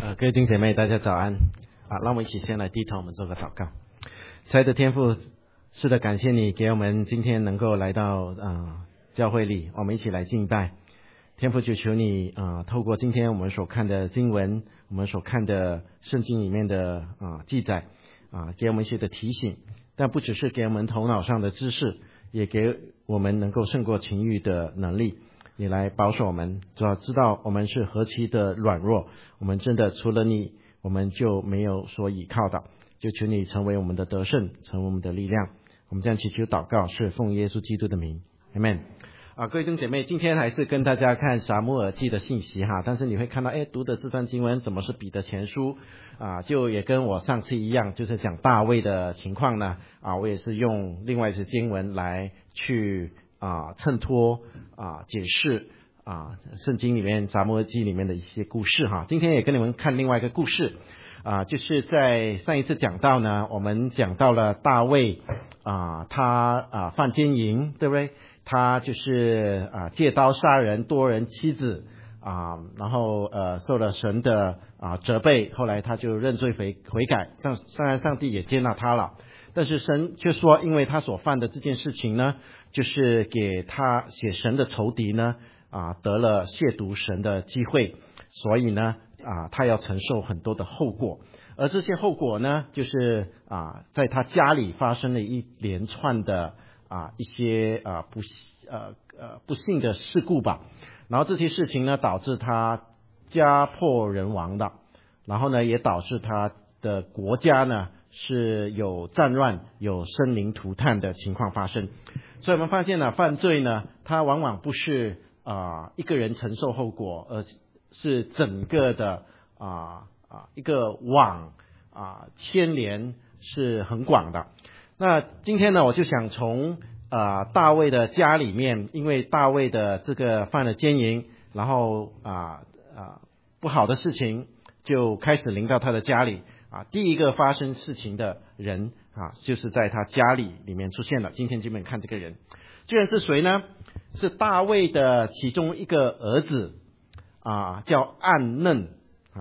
各位弟兄姐妹，大家早安让我们一起先来低头，我们做个祷告。亲爱的天父，是的，感谢你给我们今天能够来到教会里，我们一起来敬拜。天父，就求你透过今天我们所看的经文，我们所看的圣经里面的记载给我们一些的提醒，但不只是给我们头脑上的知识，也给我们能够胜过情欲的能力，也来保守我们，主要知道我们是何其的软弱，我们真的除了你，我们就没有所依靠的。就求你成为我们的得胜，成为我们的力量。我们这样祈求祷告，是奉耶稣基督的名 ，Amen。各位弟兄姐妹，今天还是跟大家看撒母耳记的信息哈，但是你会看到，读的这段经文怎么是彼得前书就也跟我上次一样，就是讲大卫的情况呢我也是用另外一些经文来去衬托解释圣经里面撒母耳记里面的一些故事哈。今天也跟你们看另外一个故事就是在上一次讲到呢，我们讲到了大卫他犯奸淫，对不对？他就是借刀杀人，夺人妻子然后受了神的责备，后来他就认罪悔改，当然上帝也接纳他了。但是神却说，因为他所犯的这件事情呢，就是给神的仇敌呢得了亵渎神的机会，所以呢他要承受很多的后果。而这些后果呢，就是在他家里发生了一连串的一些不幸的事故吧。然后这些事情呢，导致他家破人亡的，然后呢也导致他的国家呢是有战乱，有生灵涂炭的情况发生。所以我们发现呢，犯罪呢，它往往不是一个人承受后果，而是整个的一个网牵连是很广的。那今天呢，我就想从大卫的家里面，因为大卫的这个犯了奸淫，然后不好的事情就开始临到他的家里第一个发生事情的人就是在他家里面出现了。今天基本看这个人，这个人是谁呢？是大卫的其中一个儿子叫暗嫩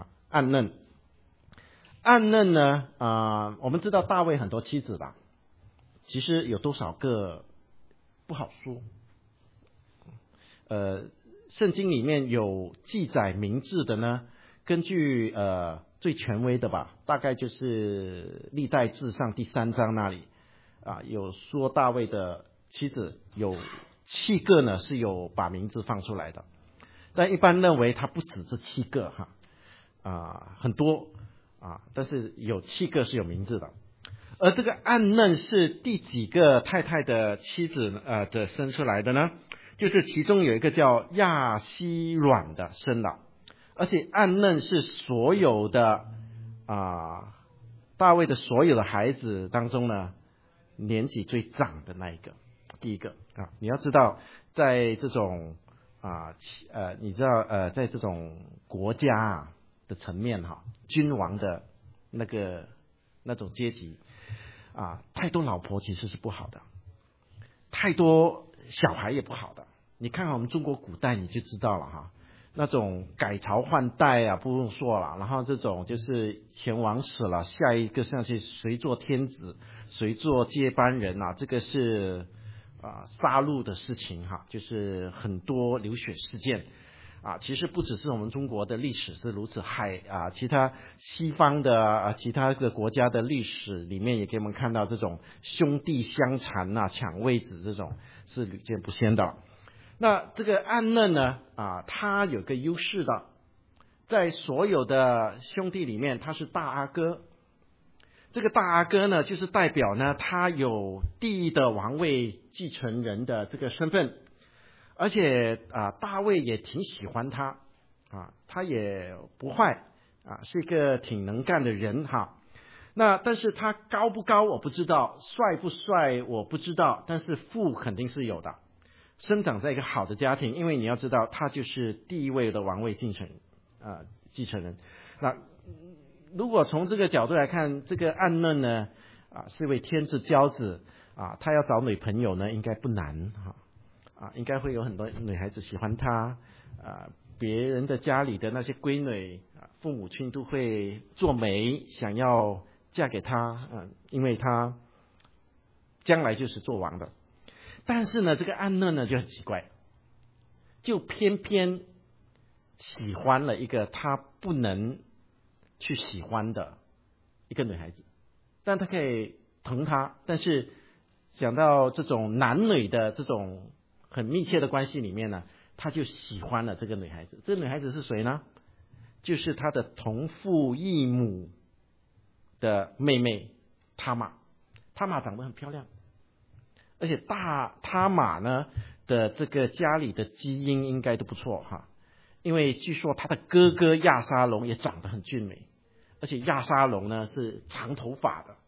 暗嫩呢我们知道大卫很多妻子吧，其实有多少个不好说。圣经里面有记载名字的呢，根据最权威的吧，大概就是历代志上第3章那里有说大卫的妻子有7个呢是有把名字放出来的，但一般认为他不止这7个很多但是有7个是有名字的。而这个暗嫩是第几个太太的妻子的生出来的呢？就是其中有一个叫亚希阮的生的，而且暗嫩是所有的大卫的所有的孩子当中呢年纪最长的那一个，第一个你要知道，在这种你知道在这种国家的层面君王的那种阶级太多老婆其实是不好的，太多小孩也不好的。你看看我们中国古代你就知道了那种改朝换代不用说了，然后这种就是前王死了，下一个上去谁做天子，谁做接班人这个是杀戮的事情就是很多流血事件其实不只是我们中国的历史是如此，其他西方的其他的国家的历史里面也给我们看到这种兄弟相残抢位子，这种是屡见不鲜的。那这个暗嫩呢他有个优势的，在所有的兄弟里面他是大阿哥。这个大阿哥呢，就是代表呢他有第一的王位继承人的这个身份，而且大卫也挺喜欢他他也不坏是一个挺能干的人那但是他高不高我不知道，帅不帅我不知道，但是富肯定是有的，生长在一个好的家庭，因为你要知道他就是第一位的王位继承人。那如果从这个角度来看，这个暗嫩呢是一位天之骄子他要找女朋友呢应该不难应该会有很多女孩子喜欢他别人的家里的那些闺女，父母亲都会做媒，想要嫁给他，因为他将来就是做王的。但是呢，这个安嫩呢就很奇怪，就偏偏喜欢了一个他不能去喜欢的一个女孩子，但他可以疼她，但是讲到这种男女的这种很密切的关系里面呢，他就喜欢了这个女孩子。这个女孩子是谁呢？就是他的同父异母的妹妹他玛。他玛长得很漂亮，而且他玛呢的这个家里的基因应该都不错哈，因为据说他的哥哥亚沙龙也长得很俊美，而且亚沙龙呢是长头发的，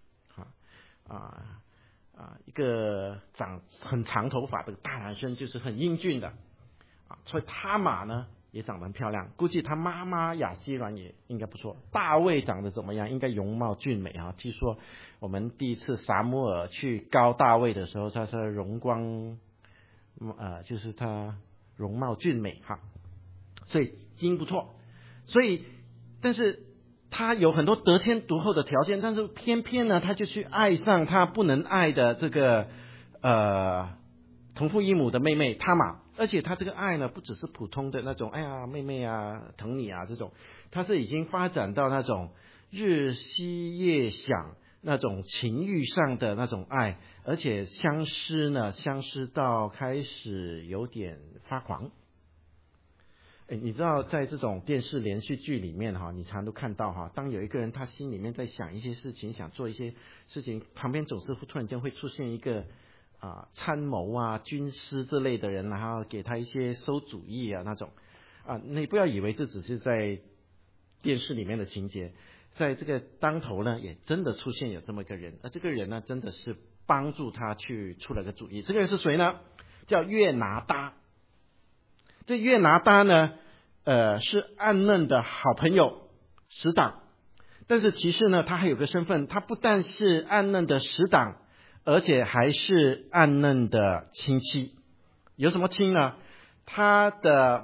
一个长很长头发的大男生，就是很英俊的所以他玛呢也长得很漂亮，估计他妈妈亚希兰也应该不错。大卫长得怎么样？应该容貌俊美啊。据说我们第一次撒母耳去膏大卫的时候，他是容光就是他容貌俊美哈，所以基因不错。所以但是他有很多得天独厚的条件，但是偏偏呢他就去爱上他不能爱的这个同父异母的妹妹他玛。而且他这个爱呢不只是普通的那种哎呀妹妹啊疼你啊这种，他是已经发展到那种日夕夜想那种情欲上的那种爱，而且相思到开始有点发狂。你知道在这种电视连续剧里面你常都看到当有一个人他心里面在想一些事情，想做一些事情，旁边总是突然间会出现一个参谋军师之类的人，然后给他一些馊主意那种你不要以为这只是在电视里面的情节，在这个当头呢也真的出现有这么一个人，而这个人呢真的是帮助他去出了个主意。这个人是谁呢？叫约拿达。这约拿达呢是暗嫩的好朋友死党，但是其实呢他还有个身份，他不但是暗嫩的死党，而且还是暗嫩的亲戚。有什么亲呢？他的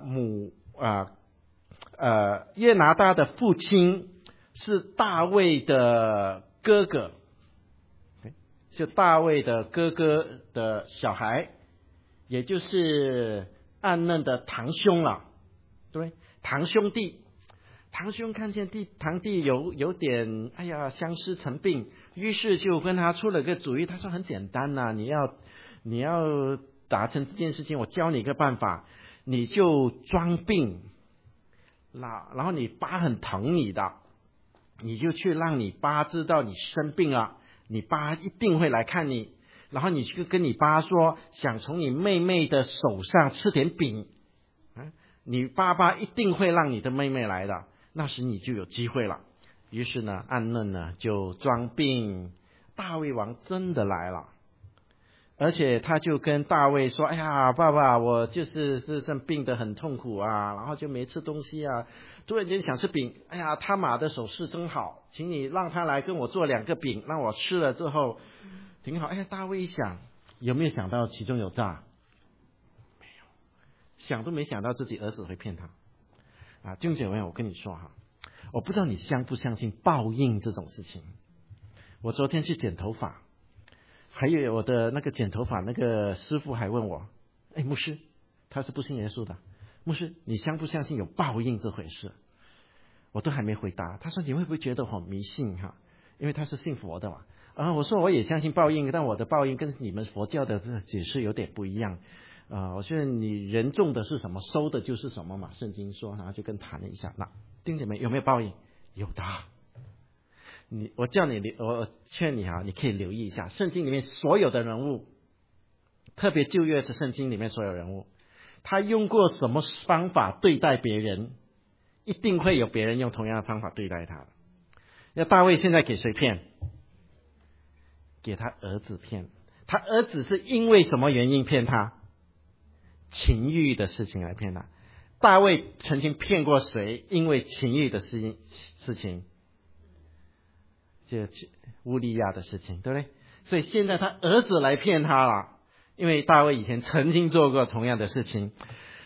约拿达的父亲是大卫的哥哥，就大卫的哥哥的小孩，也就是暗嫩的堂兄了，对，堂兄弟。堂兄看见堂弟有点相思成病，于是就跟他出了个主意。他说很简单你要达成这件事情，我教你一个办法，你就装病，然后你爸很疼你的，你就去让你爸知道你生病了，你爸一定会来看你，然后你去跟你爸说想从你妹妹的手上吃点饼，你爸爸一定会让你的妹妹来的，那时你就有机会了。于是呢暗嫩呢就装病，大卫王真的来了，而且他就跟大卫说，哎呀爸爸，我就是病得很痛苦然后就没吃东西突然间想吃饼，哎呀他玛的手势真好，请你让他来跟我做2个饼，让我吃了之后挺好。大卫一想，有没有想到其中有诈？没有，想都没想到自己儿子会骗他弟兄姐妹，我跟你说我不知道你相不相信报应这种事情。我昨天去剪头发，还有我的那个剪头发那个师傅还问我，牧师，他是不信耶稣的，牧师你相不相信有报应这回事？我都还没回答，他说你会不会觉得我迷信因为他是信佛的嘛。我说我也相信报应，但我的报应跟你们佛教的解释有点不一样我觉得你人种的是什么，收的就是什么嘛，圣经说。然后就跟谈了一下，那弟兄姐妹有没有报应？有的。我劝你你可以留意一下圣经里面所有的人物，特别旧约的圣经里面所有人物，他用过什么方法对待别人，一定会有别人用同样的方法对待他。那大卫现在给谁骗？给他儿子骗。他儿子是因为什么原因骗他？情欲的事情来骗他。大卫曾经骗过谁？因为情欲的事情，就乌利亚的事情，对不对？所以现在他儿子来骗他了，因为大卫以前曾经做过同样的事情。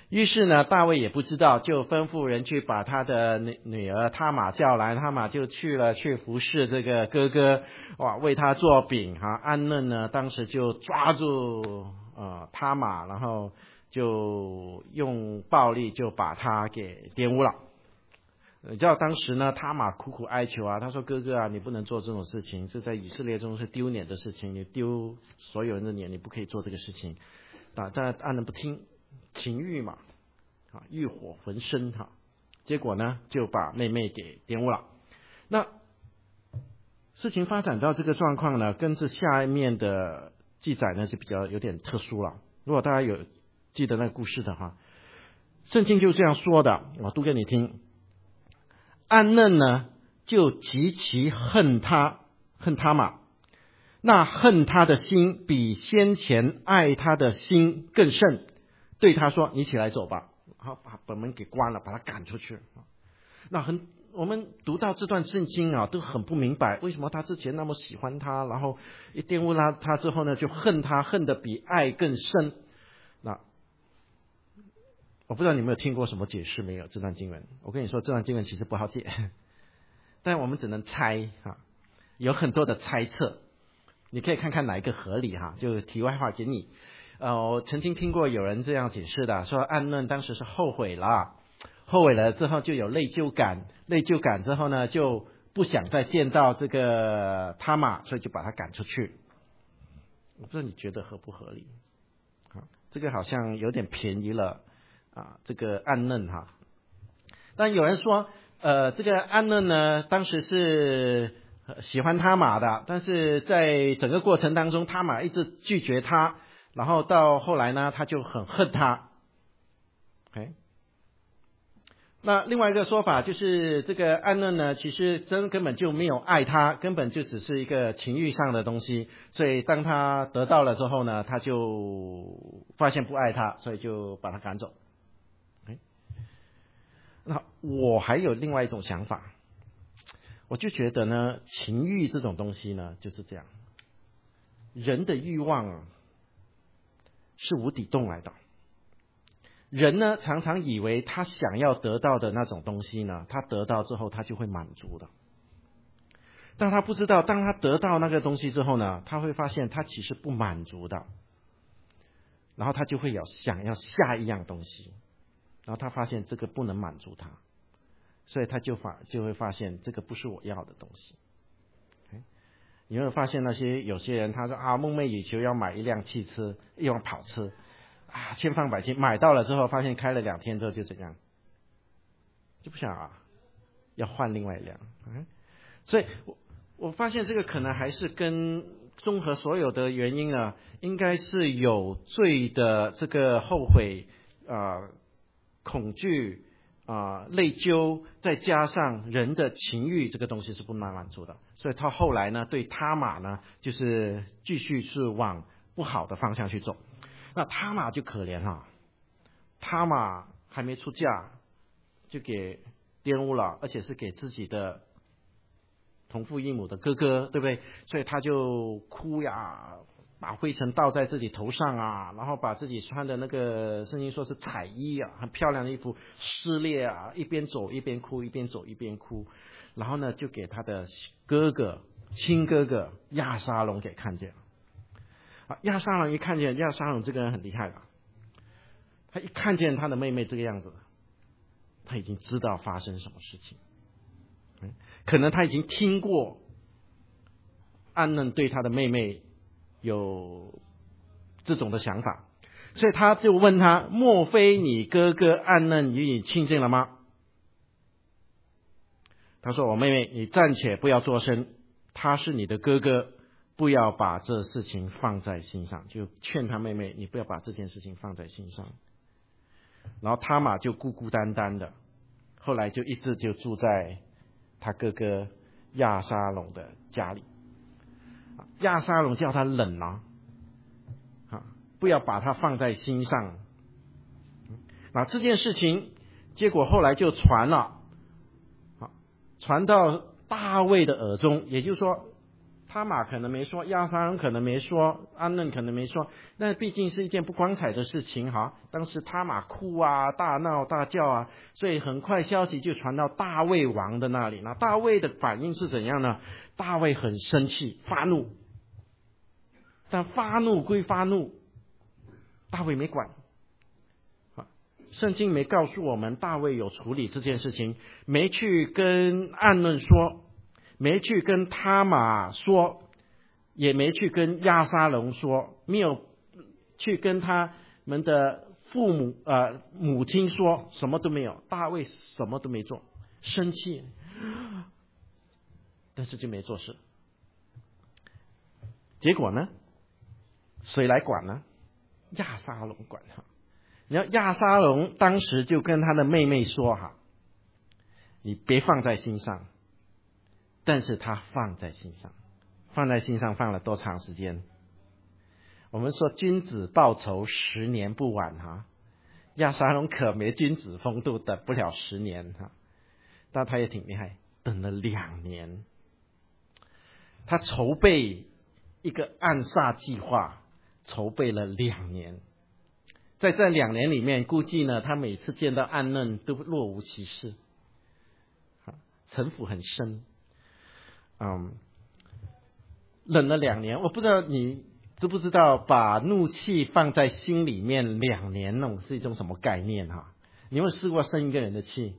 于是呢，大卫也不知道，就吩咐人去把他的女儿他玛叫来，他玛就去服侍这个哥哥，哇，为他做饼哈。安嫩呢，当时就抓住他玛，然后就用暴力就把他给玷污了。你知道当时呢，他玛苦苦哀求啊，他说：“哥哥啊，你不能做这种事情，这在以色列中是丢脸的事情，你丢所有人的脸，你不可以做这个事情。”但安嫩不听。情欲嘛，欲火焚身哈，结果呢就把妹妹给玷污了。那事情发展到这个状况呢，跟着下面的记载呢就比较有点特殊了。如果大家有记得那个故事的话，圣经就这样说的，我读给你听。安嫩呢就极其恨他玛，那恨他的心比先前爱他的心更甚。对他说：“你起来走吧。”好，把门给关了，把他赶出去。那我们读到这段圣经啊，都很不明白，为什么他之前那么喜欢他，然后一玷污他之后呢，就恨他，恨得比爱更深。那我不知道你有没有听过什么解释没有？这段经文，我跟你说，这段经文其实不好解，但我们只能猜哈，有很多的猜测，你可以看看哪一个合理哈。就题外话给你。我曾经听过有人这样解释的，说安嫩当时是后悔了之后就有内疚感之后呢，就不想再见到这个他玛，所以就把他赶出去。我不知道你觉得合不合理？这个好像有点便宜了这个安嫩哈。但有人说，这个安嫩呢，当时是喜欢他玛的，但是在整个过程当中，他玛一直拒绝他。然后到后来呢，他就很恨他。那另外一个说法就是，这个安嫩呢，其实根本就没有爱他，根本就只是一个情欲上的东西。所以当他得到了之后呢，他就发现不爱他，所以就把他赶走。那我还有另外一种想法，我就觉得呢，情欲这种东西呢就是这样，人的欲望是无底洞来的。人呢常常以为他想要得到的那种东西呢，他得到之后他就会满足的。但他不知道，当他得到那个东西之后呢，他会发现他其实不满足的。然后他就会想要下一样东西，然后他发现这个不能满足他，所以他就会发现这个不是我要的东西。你会发现有些人他说梦寐以求要买一辆汽车，一辆跑车千方百计买到了之后，发现开了2天之后就怎样，就不想要换另外一辆。所以我发现这个可能还是跟综合所有的原因呢，应该是有罪的这个后悔恐惧内疚，再加上人的情欲，这个东西是不能满足的。所以他后来呢，对他玛呢，就是继续是往不好的方向去走。那他玛就可怜了，他玛还没出嫁就给玷污了，而且是给自己的同父异母的哥哥，对不对？所以他就哭呀，把灰尘倒在自己头上然后把自己穿的那个圣经说是彩衣很漂亮的衣服撕裂一边走一边哭，一边走一边哭。然后呢，就给他的亲哥哥亚沙龙给看见了。亚沙龙一看见，亚沙龙这个人很厉害的，他一看见他的妹妹这个样子，他已经知道发生什么事情。可能他已经听过安嫩对他的妹妹有这种的想法，所以他就问他：莫非你哥哥安嫩与你亲近了吗？他说：我妹妹，你暂且不要作声，他是你的哥哥，不要把这事情放在心上。就劝他妹妹，你不要把这件事情放在心上。然后他玛就孤孤单单的，后来就一直就住在他哥哥亚沙龙的家里。亚沙龙叫他忍不要把他放在心上。这件事情结果后来就传了，传到大卫的耳中，也就是说他玛可能没说，亚撒龙可能没说，安嫩可能没说，那毕竟是一件不光彩的事情哈。当时他玛哭啊，大闹大叫啊，所以很快消息就传到大卫王的那里。那大卫的反应是怎样呢？大卫很生气，发怒，但发怒归发怒，大卫没管。圣经没告诉我们大卫有处理这件事情，没去跟暗嫩说，没去跟他玛说，也没去跟亚撒龙说，没有去跟他们的父母母亲说，什么都没有。大卫什么都没做，生气，但是就没做事。结果呢？谁来管呢？亚撒龙管他。你要亚撒龙当时就跟他的妹妹说哈，你别放在心上，但是他放在心上，放在心上放了多长时间？我们说君子报仇10年不晚哈，亚撒龙可没君子风度，等不了10年哈，但他也挺厉害，等了2年，他筹备一个暗杀计划，筹备了2年。在这2年里面，估计呢，他每次见到暗嫩都若无其事，城府很深。忍了2年，我不知道你知不知道，把怒气放在心里面2年，那种是一种什么概念哈？你有没有试过生一个人的气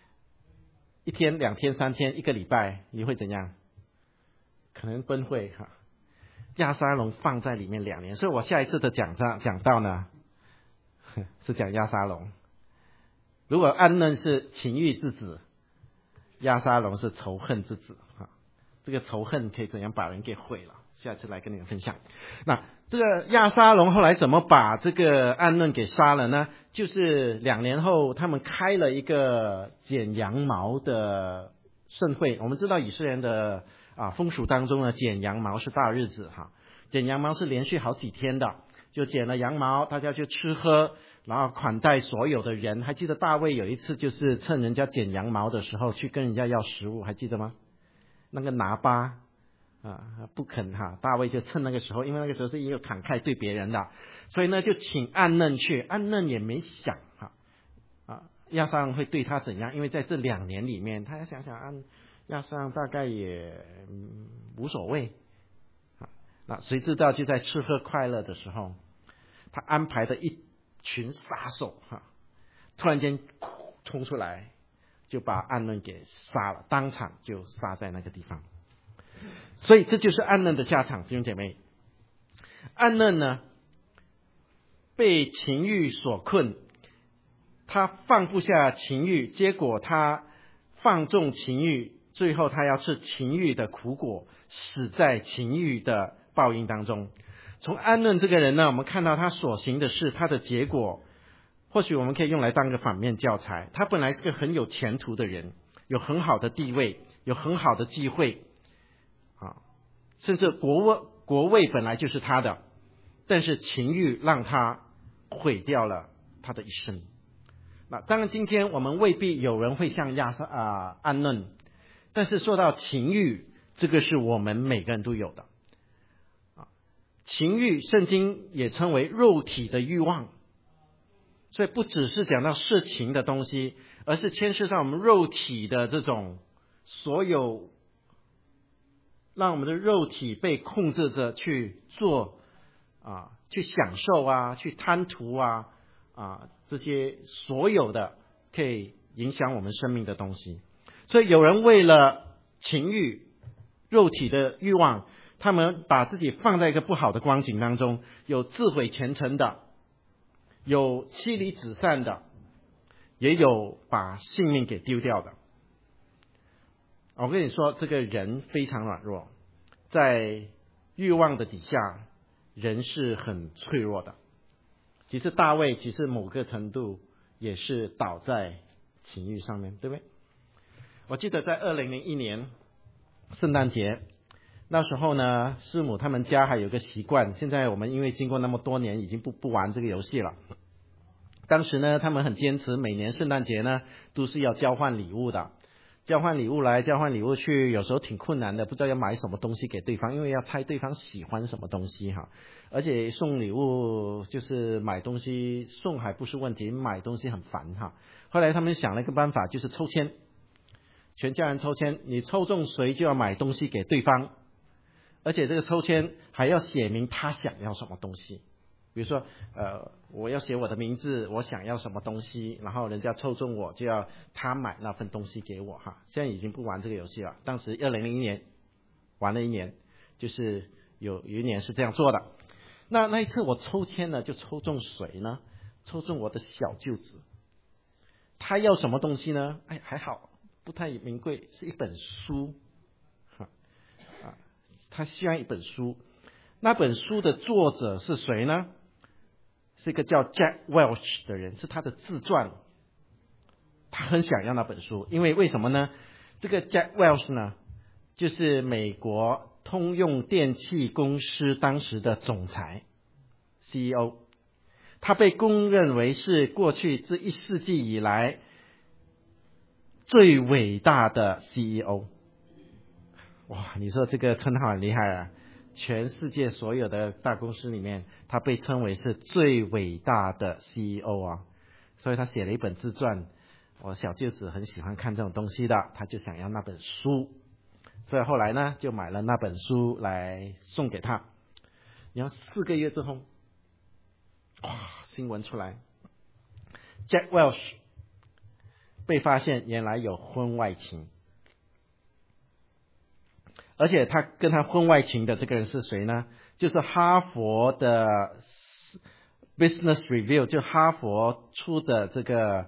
？1天、2天、3天、1个礼拜，你会怎样？可能崩溃哈。亚撒龙放在里面2年，所以我下一次的讲到呢，是讲亚撒龙。如果暗嫩是情欲之子，亚撒龙是仇恨之子哈。这个仇恨可以怎样把人给毁了？下次来跟你们分享。那这个亚撒龙后来怎么把这个暗嫩给杀了呢？就是2年后，他们开了一个剪羊毛的盛会。我们知道以色列人的风俗当中呢，剪羊毛是大日子哈。剪羊毛是连续好几天的，就剪了羊毛，大家就吃喝，然后款待所有的人。还记得大卫有一次就是趁人家剪羊毛的时候去跟人家要食物，还记得吗？那个拿巴不肯哈，大卫就趁那个时候，因为那个时候是有慷慨对别人的，所以呢就请暗嫩去。暗嫩也没想亚撒龙会对他怎样，因为在这2年里面，他要想想亚撒龙大概也无所谓。那谁知道就在吃喝快乐的时候，他安排的一群杀手突然间冲出来，就把暗嫩给杀了，当场就杀在那个地方。所以这就是暗嫩的下场，弟兄姐妹。暗嫩呢，被情欲所困，他放不下情欲，结果他放纵情欲，最后他要吃情欲的苦果，死在情欲的报应当中。从暗嫩这个人呢，我们看到他所行的事，他的结果或许我们可以用来当个反面教材。他本来是个很有前途的人，有很好的地位，有很好的机会甚至国位本来就是他的，但是情欲让他毁掉了他的一生。那当然今天我们未必有人会像暗嫩，但是说到情欲，这个是我们每个人都有的情欲，圣经也称为肉体的欲望，所以不只是讲到事情的东西，而是牵涉到我们肉体的这种所有，让我们的肉体被控制着去做去享受去贪图这些所有的可以影响我们生命的东西。所以有人为了情欲、肉体的欲望，他们把自己放在一个不好的光景当中，有自毁前程的，有妻离子散的，也有把性命给丢掉的。我跟你说，这个人非常软弱，在欲望的底下，人是很脆弱的。其实大卫其实某个程度也是倒在情欲上面，对不对？我记得在2001年圣诞节那时候呢，师母他们家还有个习惯，现在我们因为经过那么多年已经不玩这个游戏了。当时呢他们很坚持，每年圣诞节呢都是要交换礼物的。 交换礼物来，交换礼物去，有时候挺困难的，不知道要买什么东西给对方，因为要猜对方喜欢什么东西哈。而且送礼物就是买东西送还不是问题，买东西很烦哈。后来他们想了一个办法，就是抽签，全家人抽签，你抽中谁就要买东西给对方，而且这个抽签还要写明他想要什么东西。比如说我要写我的名字，我想要什么东西，然后人家抽中我就要他买那份东西给我哈。现在已经不玩这个游戏了，当时2001年玩了一年，就是有一年是这样做的。那一次我抽签呢，就抽中谁呢？抽中我的小舅子。他要什么东西呢？还好不太名贵，是一本书他需要一本书。那本书的作者是谁呢？是一个叫 Jack Welch 的人，是他的自传。他很想要那本书，因为什么呢？这个 Jack Welch 呢，就是美国通用电气公司当时的总裁 CEO， 他被公认为是过去这1世纪以来最伟大的 CEO。 哇，你说这个称号很厉害啊！全世界所有的大公司里面，他被称为是最伟大的 CEO 啊，所以他写了一本自传。我小舅子很喜欢看这种东西的，他就想要那本书，所以后来呢就买了那本书来送给他。然后4个月之后，哇，新闻出来 ，Jack Welch 被发现原来有婚外情。而且他跟他婚外情的这个人是谁呢？就是哈佛的 Business Review， 就哈佛出的这个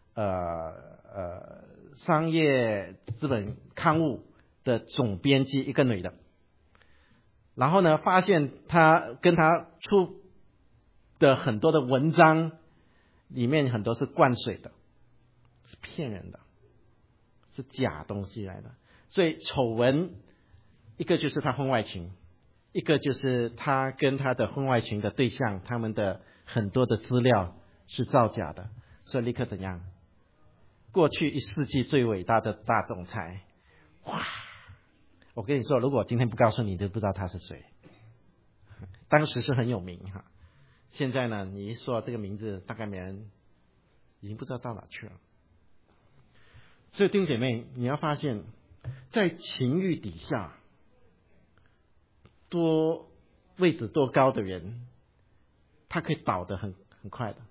商业资本刊物的总编辑，一个女的。然后呢，发现他跟他出的很多的文章里面很多是灌水的，是骗人的，是假东西来的。所以丑闻一个就是他婚外情，一个就是他跟他的婚外情的对象，他们的很多的资料是造假的，所以立刻怎样？过去1世纪最伟大的大总裁，哇！我跟你说，如果我今天不告诉你，都不知道他是谁。当时是很有名哈，现在呢，你一说这个名字，大概没人已经不知道到哪去了。所以弟兄姐妹，你要发现，在情欲底下，位置多高的人，他可以倒得很快的。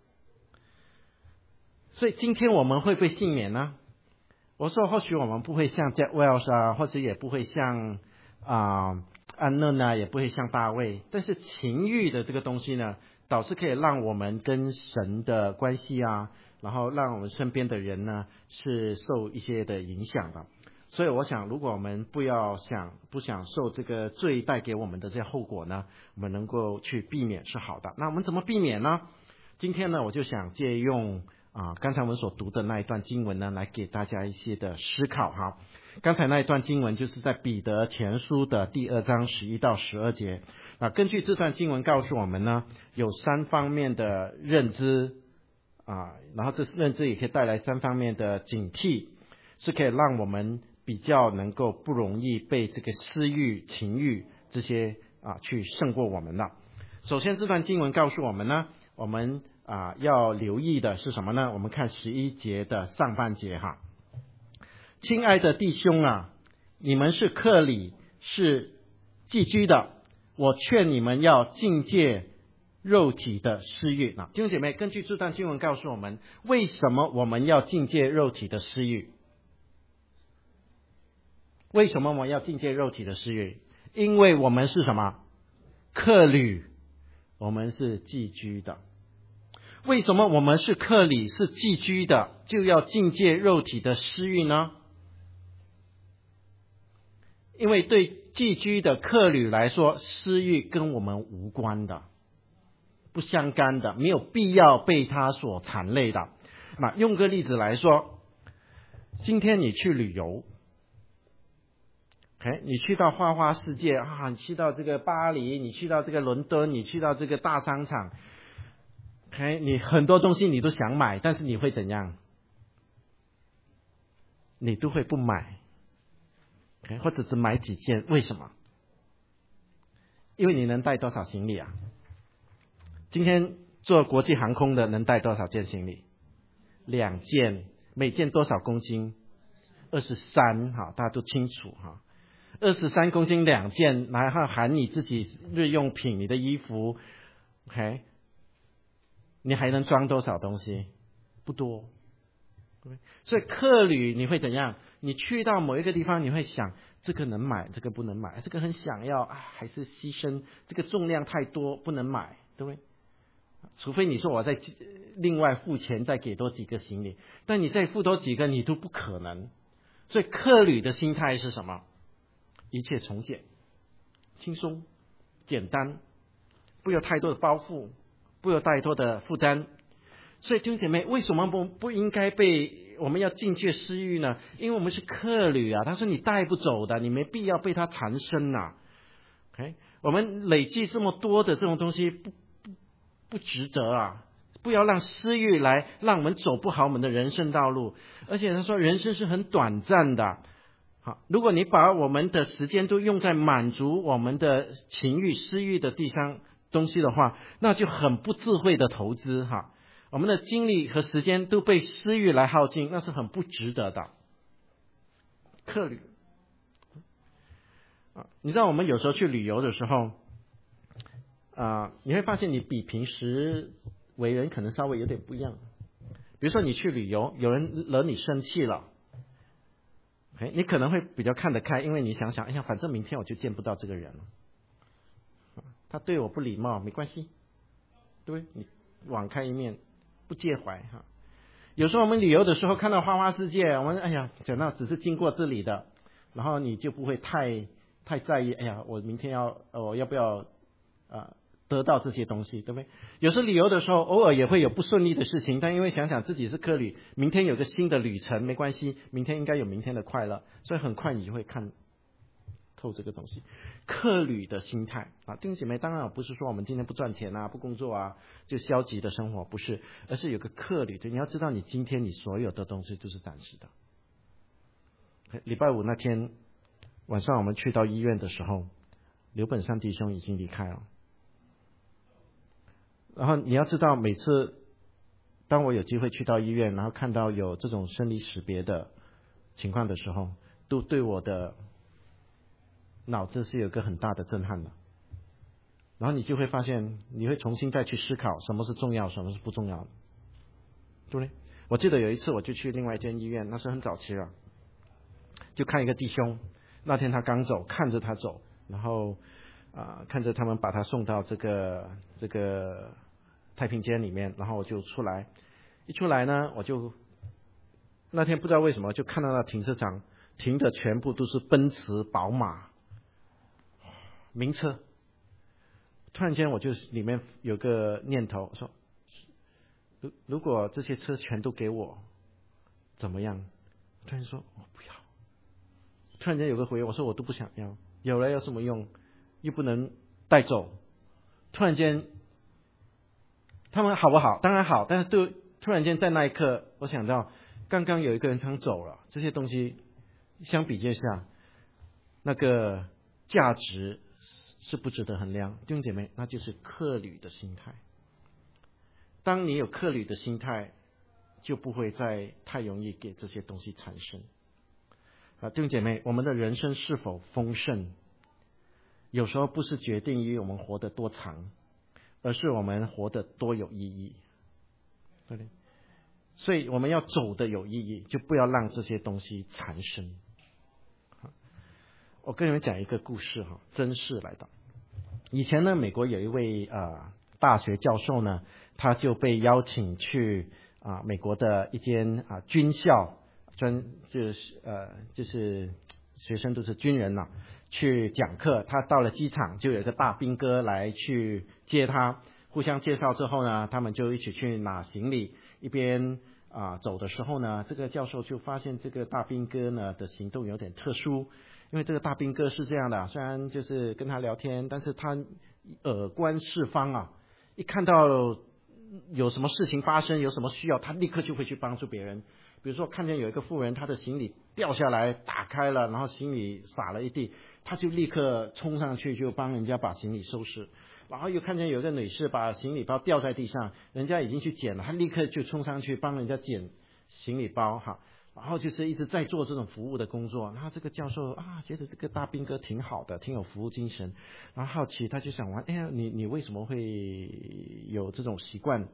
所以今天我们会不会幸免呢？我说或许我们不会像 Jack Welch 啊，或者也不会像安嫩啊，也不会像大卫，但是情欲的这个东西呢，倒是可以让我们跟神的关系啊，然后让我们身边的人呢是受一些的影响的。所以我想，如果我们不想受这个罪带给我们的这些后果呢，我们能够去避免是好的。那我们怎么避免呢？今天呢，我就想借用刚才我们所读的那一段经文呢，来给大家一些的思考哈。刚才那一段经文就是在彼得前书的第2章11到12节。根据这段经文告诉我们呢，有3方面的认知然后这认知也可以带来3方面的警惕，是可以让我们比较能够不容易被这个私欲、情欲这些去胜过我们的。首先，这段经文告诉我们呢，我们要留意的是什么呢？我们看11节的上半节哈。亲爱的弟兄啊，你们是客里，是寄居的，我劝你们要禁戒肉体的私欲。弟兄姐妹，根据这段经文告诉我们，为什么我们要禁戒肉体的私欲？为什么我们要禁戒肉体的私欲？因为我们是什么？客旅，我们是寄居的。为什么我们是客旅，是寄居的，就要禁戒肉体的私欲呢？因为对寄居的客旅来说，私欲跟我们无关的，不相干的，没有必要被他所缠累的。用个例子来说，今天你去旅游，你去到花花世界你去到这个巴黎，你去到这个伦敦，你去到这个大商场，你很多东西你都想买，但是你会怎样？ 你都会不买，或者只买几件。为什么？因为你能带多少行李啊？今天坐国际航空的能带多少件行李？2件，每件多少公斤？23，大家都清楚23公斤2件，然后含你自己日用品、你的衣服 ，OK， 你还能装多少东西？不多。所以客旅你会怎样？你去到某一个地方，你会想这个能买，这个不能买，这个很想要还是牺牲，这个重量太多不能买，对不对？除非你说我再另外付钱再给多几个行李，但你再付多几个你都不可能。所以客旅的心态是什么？一切从简，轻松简单，不有太多的包袱，不有太多的负担。所以弟兄姐妹，为什么不应该被我们要禁戒私欲呢？因为我们是客旅啊，他说你带不走的，你没必要被他缠身啊。OK， 我们累积这么多的这种东西不值得啊！不要让私欲来让我们走不好我们的人生道路。而且他说人生是很短暂的。好，如果你把我们的时间都用在满足我们的情欲、私欲的东西的话，那就很不智慧的投资哈。我们的精力和时间都被私欲来耗尽，那是很不值得的。客旅你知道我们有时候去旅游的时候你会发现你比平时为人可能稍微有点不一样。比如说你去旅游，有人惹你生气了，你可能会比较看得开，因为你想想，哎呀，反正明天我就见不到这个人了，他对我不礼貌没关系，对不对？你网开一面，不介怀哈。有时候我们旅游的时候看到花花世界，我们哎呀想到只是经过这里的，然后你就不会太在意，哎呀，我明天我要不要得到这些东西，对不对？有时候旅游的时候偶尔也会有不顺利的事情，但因为想想自己是客旅，明天有个新的旅程没关系，明天应该有明天的快乐，所以很快你就会看透这个东西。客旅的心态弟兄姐妹，当然不是说我们今天不赚钱不工作就消极的生活，不是，而是有个客旅的，你要知道你今天你所有的东西都是暂时的。礼拜五那天晚上我们去到医院的时候，刘本山弟兄已经离开了。然后你要知道，每次当我有机会去到医院，然后看到有这种生离死别的情况的时候，都对我的脑子是有个很大的震撼的。然后你就会发现，你会重新再去思考什么是重要，什么是不重要的，对不对？我记得有一次我就去另外一间医院，那是很早期了，就看一个弟兄，那天他刚走，看着他走，然后看着他们把他送到这个太平间里面，然后我就出来，一出来呢，我就那天不知道为什么就看到那停车场停的全部都是奔驰、宝马、名车。突然间我就里面有个念头说，如果这些车全都给我怎么样？突然说我不要。突然间有个回应，我说我都不想要，有了有什么用？又不能带走。突然间他们好不好？当然好，但是突然间在那一刻我想到刚刚有一个人想走了，这些东西相比之下那个价值是不值得衡量。弟兄姐妹，那就是客旅的心态。当你有客旅的心态，就不会再太容易给这些东西产生。弟兄姐妹，我们的人生是否丰盛，有时候不是决定于我们活得多长，而是我们活得多有意义，对不对？所以我们要走的有意义，就不要让这些东西缠身。我跟你们讲一个故事真事来的。以前呢，美国有一位大学教授呢，他就被邀请去美国的一间军校，就是学生都是军人去讲课。他到了机场，就有一个大兵哥来去接他，互相介绍之后呢，他们就一起去拿行李。一边走的时候呢，这个教授就发现这个大兵哥呢的行动有点特殊。因为这个大兵哥是这样的，虽然就是跟他聊天，但是他耳观四方一看到有什么事情发生，有什么需要，他立刻就会去帮助别人。 比如说看见有一个妇人，她的行李掉下来，打开了，然后行李洒了一地，他就立刻冲上去就帮人家把行李收拾。然后又看见有个女士把行李包掉在地上，人家已经去捡了，他立刻就冲上去帮人家捡行李包哈。然后就是一直在做这种服务的工作。然后这个教授觉得这个大兵哥挺好的，挺有服务精神。然后好奇，他就想问，你为什么会有这种习惯？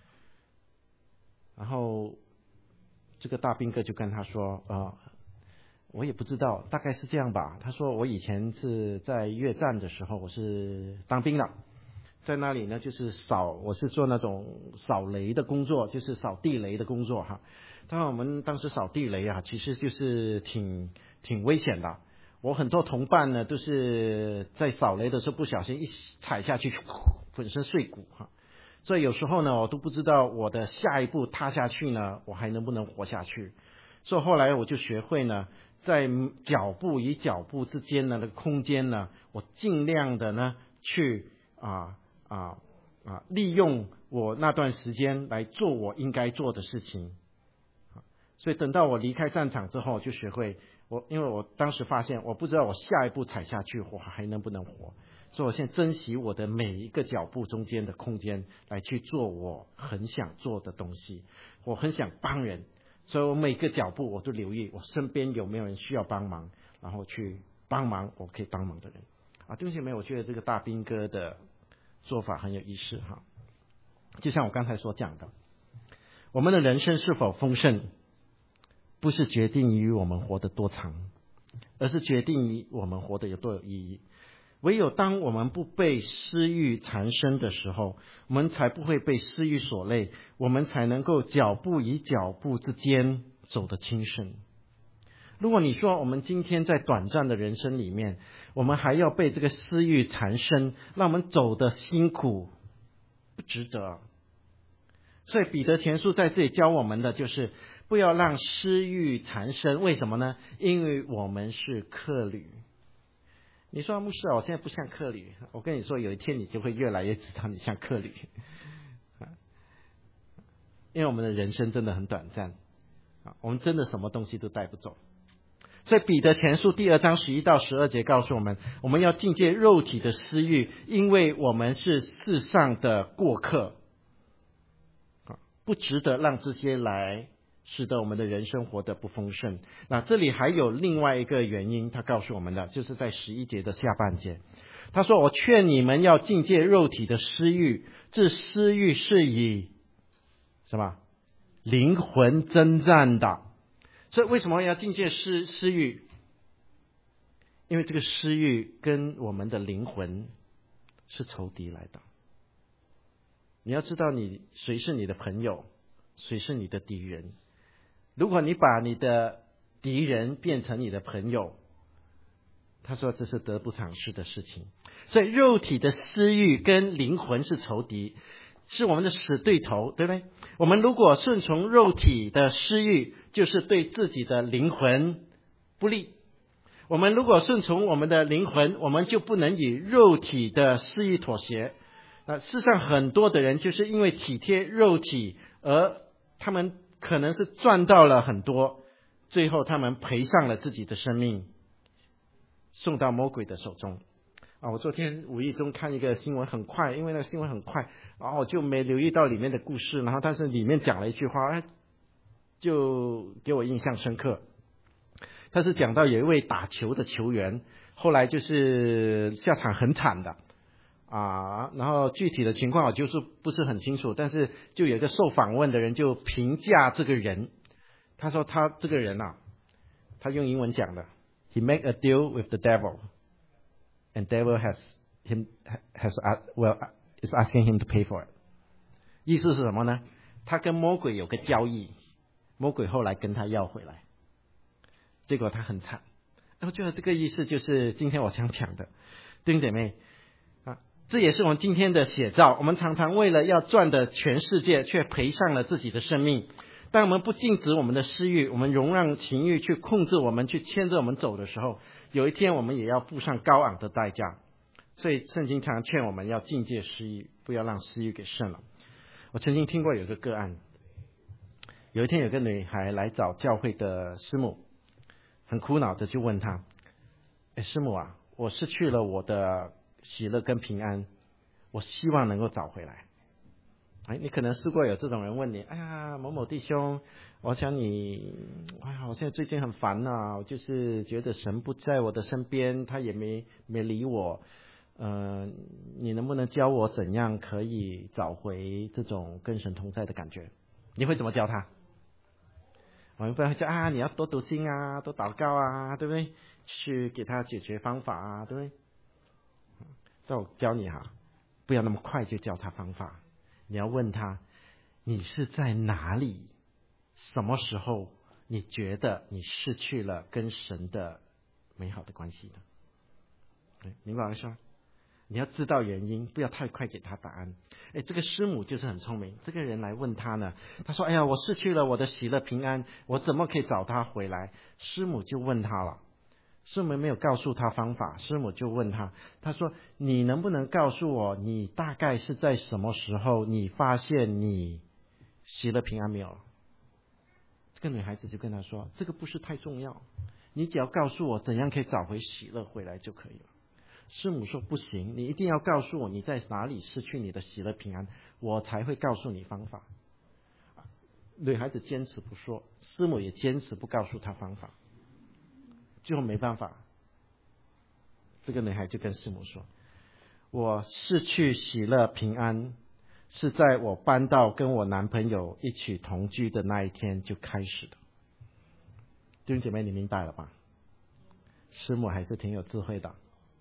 然后这个大兵哥就跟他说我也不知道，大概是这样吧。他说我以前是在越战的时候，我是当兵的，在那里呢就是我是做那种扫雷的工作，就是扫地雷的工作哈。当然我们当时扫地雷其实就是挺危险的。我很多同伴呢都是在扫雷的时候不小心一踩下去，粉身碎骨哈。所以有时候呢我都不知道我的下一步踏下去呢，我还能不能活下去。所以后来我就学会呢，在脚步与脚步之间的那个空间呢，我尽量的呢去利用我那段时间来做我应该做的事情。所以等到我离开战场之后，就学会因为我当时发现我不知道我下一步踩下去我还能不能活，所以我现在珍惜我的每一个脚步中间的空间，来去做我很想做的东西。我很想帮人，所以我每个脚步我都留意我身边有没有人需要帮忙，然后去帮忙我可以帮忙的人弟兄姐妹，我觉得这个大兵哥的做法很有意思哈。就像我刚才所讲的，我们的人生是否丰盛，不是决定于我们活得多长，而是决定于我们活得有多有意义。唯有当我们不被私欲缠身的时候，我们才不会被私欲所累，我们才能够脚步与脚步之间走得轻省。如果你说我们今天在短暂的人生里面，我们还要被这个私欲缠身，让我们走得辛苦，不值得。所以彼得前书在这里教我们的就是不要让私欲缠身。为什么呢？因为我们是客旅。你说牧师我现在不像客旅，我跟你说有一天你就会越来越知道你像客旅。因为我们的人生真的很短暂，我们真的什么东西都带不走。所以彼得前书第2章11到12节告诉我们，我们要禁戒肉体的私欲，因为我们是世上的过客，不值得让这些来使得我们的人生活得不丰盛。那这里还有另外一个原因，他告诉我们的就是在11节的下半节，他说我劝你们要禁戒肉体的私欲，这私欲是以什么灵魂征战的。所以为什么要禁戒私欲？因为这个私欲跟我们的灵魂是仇敌来的。你要知道谁是你的朋友，谁是你的敌人。如果你把你的敌人变成你的朋友，他说这是得不偿失的事情。所以肉体的私欲跟灵魂是仇敌，是我们的死对头，对不对？我们如果顺从肉体的私欲，就是对自己的灵魂不利。我们如果顺从我们的灵魂，我们就不能与肉体的私欲妥协。世上很多的人就是因为体贴肉体，而他们可能是赚到了很多，最后他们赔上了自己的生命，送到魔鬼的手中。我昨天无意中看一个新闻，很快，因为那个新闻很快，然后我就没留意到里面的故事，然后但是里面讲了一句话，就给我印象深刻。他是讲到有一位打球的球员，后来就是下场很惨的然后具体的情况我就是不是很清楚，但是就有一个受访问的人就评价这个人，他说他这个人他用英文讲的 ，He made a deal with the devil, and devil is asking him to pay for it。意思是什么呢？他跟魔鬼有个交易，魔鬼后来跟他要回来，结果他很惨。我觉得这个意思就是今天我想讲的，弟兄姐妹这也是我们今天的写照。我们常常为了要赚的全世界，却赔上了自己的生命。当我们不禁止我们的私欲，我们容让情欲去控制我们，去牵着我们走的时候，有一天我们也要付上高昂的代价。所以圣经常劝我们要禁戒私欲，不要让私欲给胜了。我曾经听过有一个个案， 有一天有个女孩来找教会的师母，很苦恼的就问她：师母啊，我失去了我的喜乐跟平安，我希望能够找回来。你可能试过有这种人问你：哎呀，某某弟兄，我想你，哎呀，我现在最近很烦啊，我就是觉得神不在我的身边，他也没理我。你能不能教我怎样可以找回这种跟神同在的感觉？你会怎么教他？我们不要讲啊，你要多读经啊，多祷告啊，对不对？去给他解决方法啊，对不对？那我教你哈，不要那么快就教他方法。你要问他，你是在哪里？什么时候你觉得你失去了跟神的美好的关系呢？明白我说？你要知道原因，不要太快给他答案。这个师母就是很聪明，这个人来问他呢，他说：哎呀，我失去了我的喜乐平安，我怎么可以找他回来？师母就问他了，师母没有告诉他方法，师母就问他，他说：你能不能告诉我，你大概是在什么时候你发现你喜乐平安没有了？这个女孩子就跟他说：这个不是太重要，你只要告诉我怎样可以找回喜乐回来就可以了。师母说：不行，你一定要告诉我你在哪里失去你的喜乐平安，我才会告诉你方法。女孩子坚持不说，师母也坚持不告诉她方法，最后没办法，这个女孩就跟师母说：我失去喜乐平安是在我搬到跟我男朋友一起同居的那一天就开始的。弟兄姐妹，你明白了吧？师母还是挺有智慧的。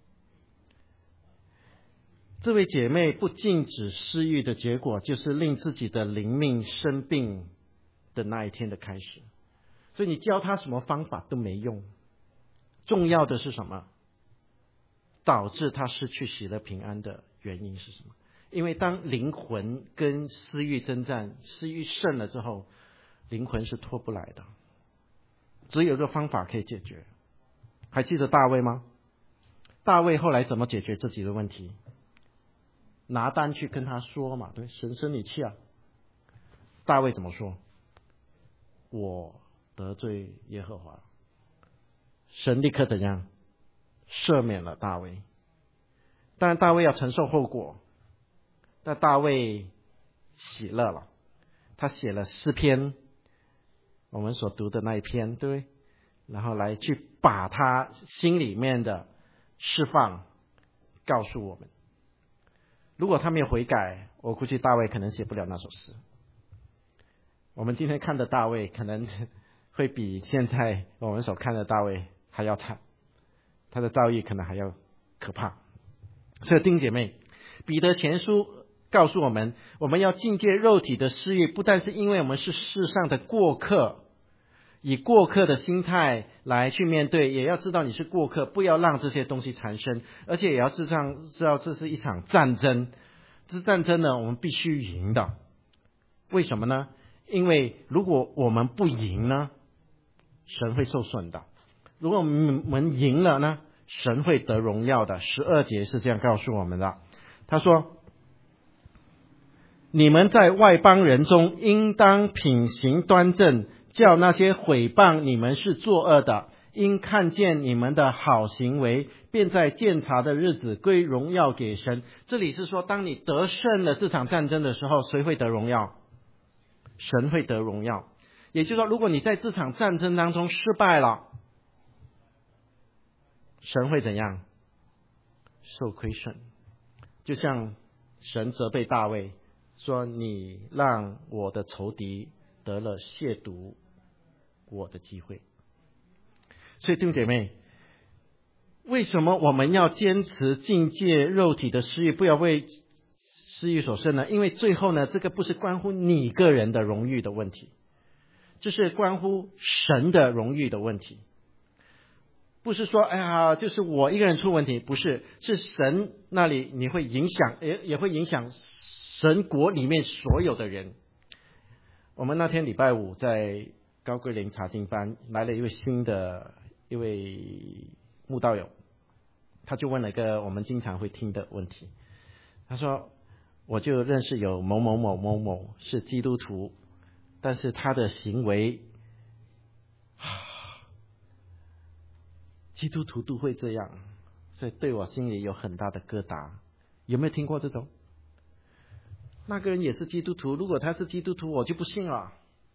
这位姐妹不禁止私欲的结果，就是令自己的灵命生病的那一天的开始。所以你教她什么方法都没用，重要的是什么？导致她失去喜乐平安的原因是什么？因为当灵魂跟私欲征战，私欲胜了之后，灵魂是脱不来的。只有一个方法可以解决。还记得大卫吗？大卫后来怎么解决自己的问题？拿单去跟他说嘛，对，神生你气啊。大卫怎么说？我得罪耶和华，神立刻怎样？赦免了大卫。当然大卫要承受后果，但大卫喜乐了，他写了诗篇，我们所读的那一篇，对不对？然后来去把他心里面的释放告诉我们。如果他没有悔改，我估计大卫可能写不了那首诗。我们今天看的大卫可能会比现在我们所看的大卫还要惨，他的遭遇可能还要可怕。所以弟兄姐妹，彼得前书告诉我们，我们要禁戒肉体的私欲，不但是因为我们是世上的过客，以过客的心态来去面对，也要知道你是过客，不要让这些东西缠身，而且也要知道这是一场战争。这战争呢，我们必须赢的。为什么呢？因为如果我们不赢呢，神会受损的；如果我们赢了呢，神会得荣耀的。12节是这样告诉我们的。他说：你们在外邦人中应当品行端正，叫那些毁谤你们是作恶的，因看见你们的好行为，便在鉴察的日子归荣耀给神。这里是说，当你得胜了这场战争的时候，谁会得荣耀？神会得荣耀。也就是说，如果你在这场战争当中失败了，神会怎样？受亏损。就像神责备大卫说：你让我的仇敌得了亵渎我的机会。所以弟兄姐妹，为什么我们要坚持禁戒肉体的私欲，不要为私欲所胜呢？因为最后呢，这个不是关乎你个人的荣誉的问题，这是关乎神的荣誉的问题。不是说哎呀，就是我一个人出问题，不是，是神那里你会影响，也会影响神国里面所有的人。我们那天礼拜五在高桂林查经班来了一位新的一位慕道友，他就问了一个我们经常会听的问题。他说：我就认识有某某某某某是基督徒但是他的行为，基督徒都会这样，所以对我心里有很大的疙瘩。有没有听过这种？那个人也是基督徒，如果他是基督徒，我就不信了。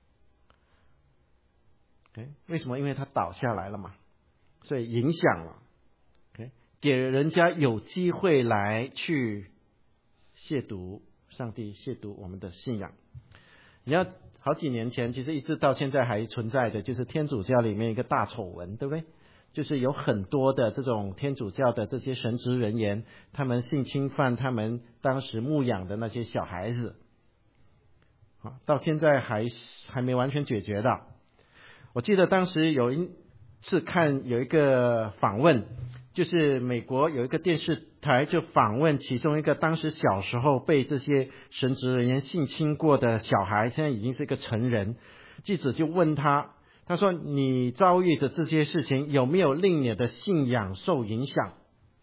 为什么？因为他倒下来了嘛，所以影响了，给人家有机会来去亵渎上帝，亵渎我们的信仰。你要好几年前，其实一直到现在还存在的，就是天主教里面一个大丑闻，对不对？就是有很多的这种天主教的这些神职人员，他们性侵犯他们当时牧养的那些小孩子，到现在还没完全解决的。我记得当时有一次看有一个访问，就是美国有一个电视台就访问其中一个当时小时候被这些神职人员性侵过的小孩，现在已经是一个成人。记者就问他，他说你遭遇的这些事情有没有令你的信仰受影响？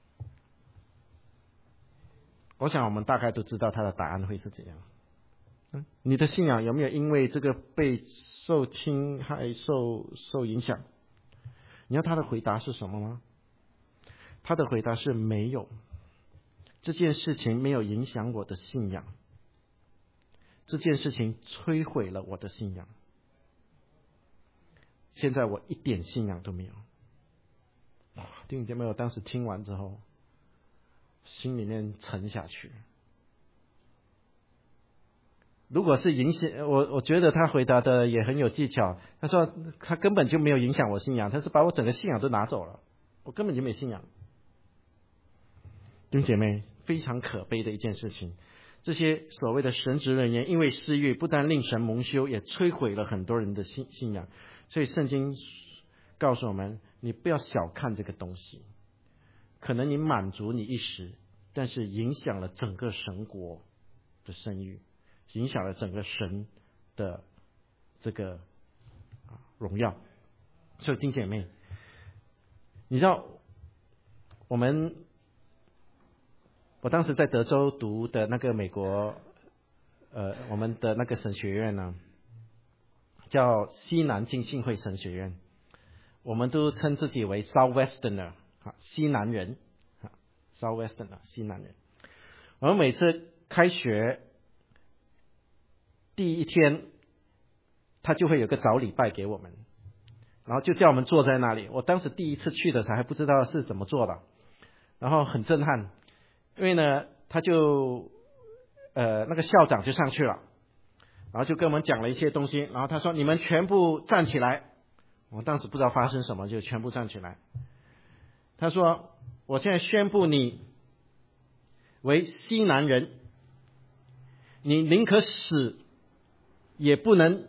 我想我们大概都知道他的答案会是怎样。你的信仰有没有因为这个被受侵害受影响？你知道他的回答是什么吗？他的回答是没有，这件事情没有影响我的信仰，这件事情摧毁了我的信仰，现在我一点信仰都没有。弟兄姐妹，我当时听完之后心里面沉下去。如果是影响我觉得他回答的也很有技巧。他说他根本就没有影响我信仰，他是把我整个信仰都拿走了，我根本就没信仰。弟兄姐妹，非常可悲的一件事情。这些所谓的神职人员因为私欲，不但令神蒙羞，也摧毁了很多人的信仰。所以圣经告诉我们，你不要小看这个东西，可能你满足你一时，但是影响了整个神国的声誉，影响了整个神的这个荣耀。所以弟兄姐妹，你知道我当时在德州读的那个美国我们的那个神学院呢，叫西南浸信会神学院，我们都称自己为 Southwesterner 西南人，Southwesterner 西南人。我们每次开学第一天，他就会有个早礼拜给我们，然后就叫我们坐在那里。我当时第一次去的时候还不知道是怎么做的，然后很震撼，因为呢他就那个校长就上去了，然后就跟我们讲了一些东西，然后他说你们全部站起来。我当时不知道发生什么，就全部站起来。他说我现在宣布你为西南人，你宁可死也不能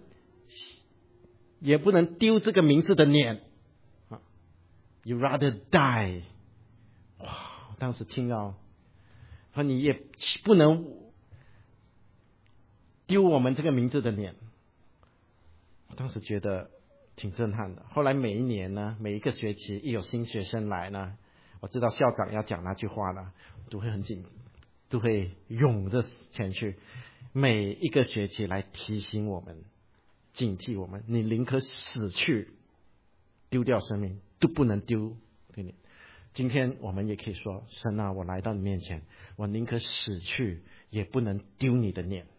丢这个名字的脸。You rather die。 哇，当时听到说你也不能丢我们这个名字的脸，我当时觉得挺震撼的。后来每一年呢，每一个学期一有新学生来呢，我知道校长要讲那句话呢，都会很紧，都会涌着前去，每一个学期来提醒我们，警惕我们，你宁可死去丢掉生命，都不能丢对你。今天我们也可以说，神啊，我来到你面前，我宁可死去也不能丢你的脸。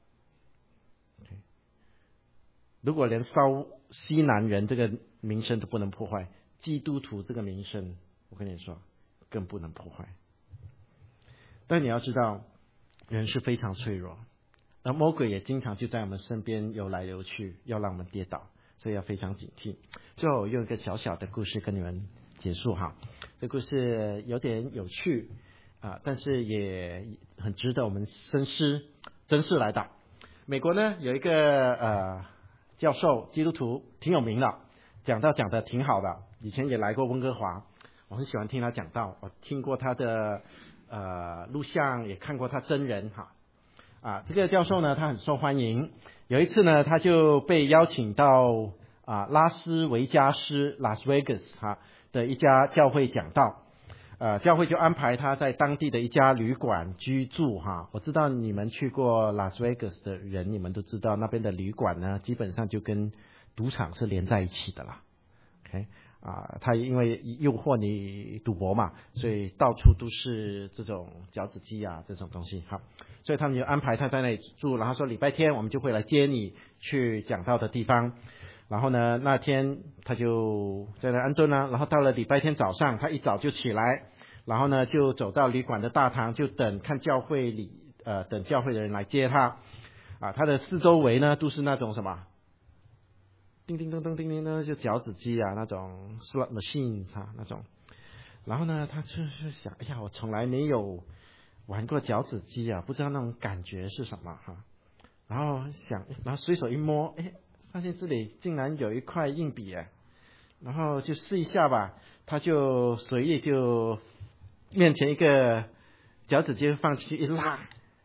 如果连西南人这个名声都不能破坏，基督徒这个名声，我跟你说更不能破坏。但你要知道，人是非常脆弱，而魔鬼也经常就在我们身边游来游去，要让我们跌倒，所以要非常警惕。最后我用一个小小的故事跟你们结束哈。这故事有点有趣但是也很值得我们深思来的。美国呢有一个教授，基督徒，挺有名的，讲得挺好的，以前也来过温哥华，我很喜欢听他讲道，我听过他的录像，也看过他真人这个教授呢他很受欢迎。有一次呢他就被邀请到拉斯维加斯 Las Vegas 的一家教会讲道。 教会就安排他在当地的一家旅馆居住哈。我知道你们去过拉斯维加斯的人，你们都知道那边的旅馆呢，基本上就跟赌场是连在一起的啦。OK， 他因为诱惑你赌博嘛，所以到处都是这种饺子机啊这种东西哈。所以他们就安排他在那里住，然后说礼拜天我们就会来接你去讲道的地方。然后呢，那天他就在那安顿啦。然后到了礼拜天早上，他一早就起来，然后呢就走到旅馆的大堂，就等教会的人来接他。他的四周围呢都是那种什么，叮叮咚咚叮叮咚，就饺子机啊，那种 slot machines 那种。然后呢，他就是想，哎呀，我从来没有玩过饺子机啊，不知道那种感觉是什么哈。然后想，然后随手一摸，发现这里竟然有一块硬币然后就试一下吧。他就随意就面前一个饺子机放进去一拉，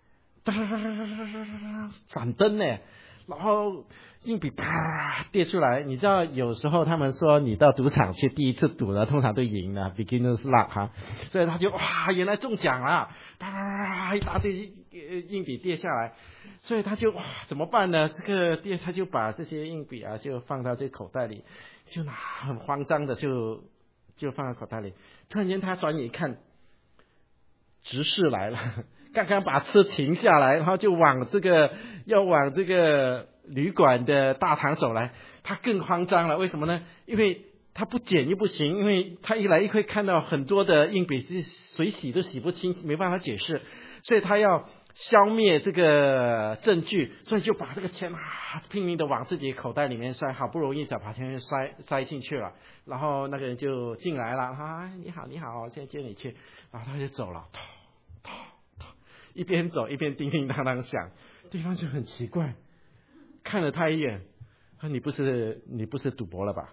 闪灯然后硬币啪跌出来。你知道有时候他们说你到赌场去第一次赌了通常都赢了 beginner's luck 哈，所以他就哇原来中奖了，啪一大堆硬币跌下来，所以他就哇怎么办呢？他就把这些硬币就放到这口袋里，就很慌张的就放在口袋里。突然间他转眼一看，执事来了，刚刚把车停下来，然后就要往这个旅馆的大堂走来。他更慌张了，为什么呢？因为他不捡又不行，因为他一来一回看到很多的硬币是水洗都洗不清，没办法解释，所以他要消灭这个证据，所以就把这个钱拼命的往自己口袋里面塞，好不容易才把钱塞进去了。然后那个人就进来了，你好你好，现在接你去。然后他就走了，一边走一边叮叮当当响。对方就很奇怪，看了他一眼，说你不是赌博了吧？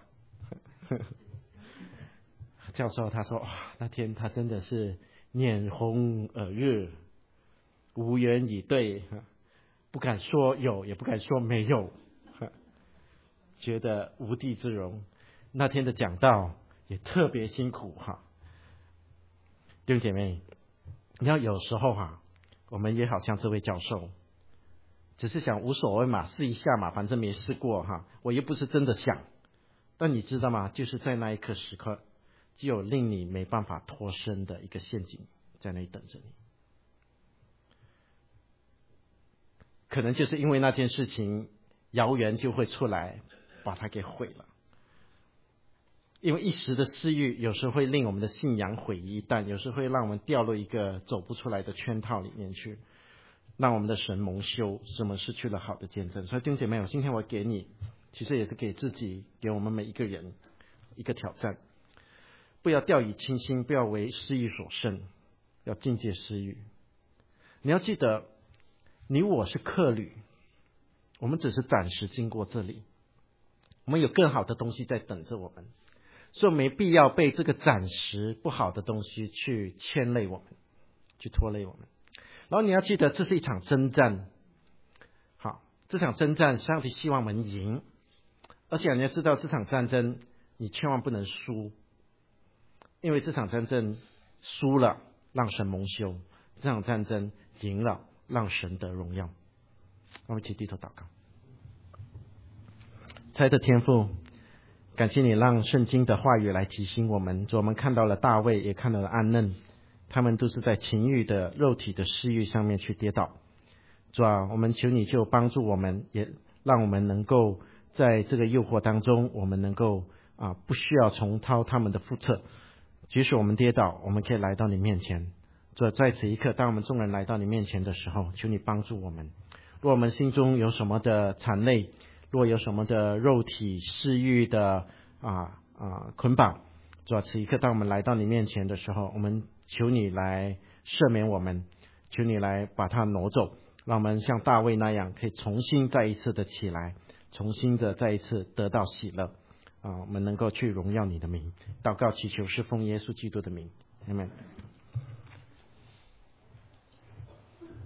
教授他说那天他真的是脸红耳热，无言以对，不敢说有也不敢说没有，觉得无地自容。那天的讲道也特别辛苦弟兄姐妹，你要有时候我们也好像这位教授，只是想无所谓嘛，试一下嘛，反正没试过我又不是真的想。但你知道吗？就是在那一刻时刻，就有令你没办法脱身的一个陷阱在那里等着你。可能就是因为那件事情，谣言就会出来，把它给毁了。因为一时的私欲，有时会令我们的信仰毁于一旦，有时会让我们掉入一个走不出来的圈套里面去，让我们的神蒙羞，使我们失去了好的见证。所以弟兄姐妹，今天我给你，其实也是给自己，给我们每一个人一个挑战：不要掉以轻心，不要为私欲所胜，要禁戒私欲。你要记得，你我是客旅，我们只是暂时经过这里，我们有更好的东西在等着我们，所以没必要被这个暂时不好的东西去牵累我们，去拖累我们。然后你要记得，这是一场征战。好，这场征战，上帝希望我们赢，而且你要知道，这场战争你千万不能输，因为这场战争输了让神蒙羞，这场战争赢了让神得荣耀。我们一起低头祷告。亲爱的天父，感谢你让圣经的话语来提醒我们，我们看到了大卫，也看到了暗嫩，他们都是在情欲的肉体的私欲上面去跌倒。主啊，我们求你就帮助我们，也让我们能够在这个诱惑当中，我们能够不需要重蹈他们的覆辙。即使我们跌倒，我们可以来到你面前。主啊，在此一刻，当我们众人来到你面前的时候，求你帮助我们。若我们心中有什么的残累，若有什么的肉体私欲的捆绑，主啊，此一刻当我们来到你面前的时候，我们求你来赦免我们，求你来把它挪走，让我们像大卫那样，可以重新再一次的起来，重新的再一次得到喜乐我们能够去荣耀你的名。祷告祈求是奉耶稣基督的名，阿们。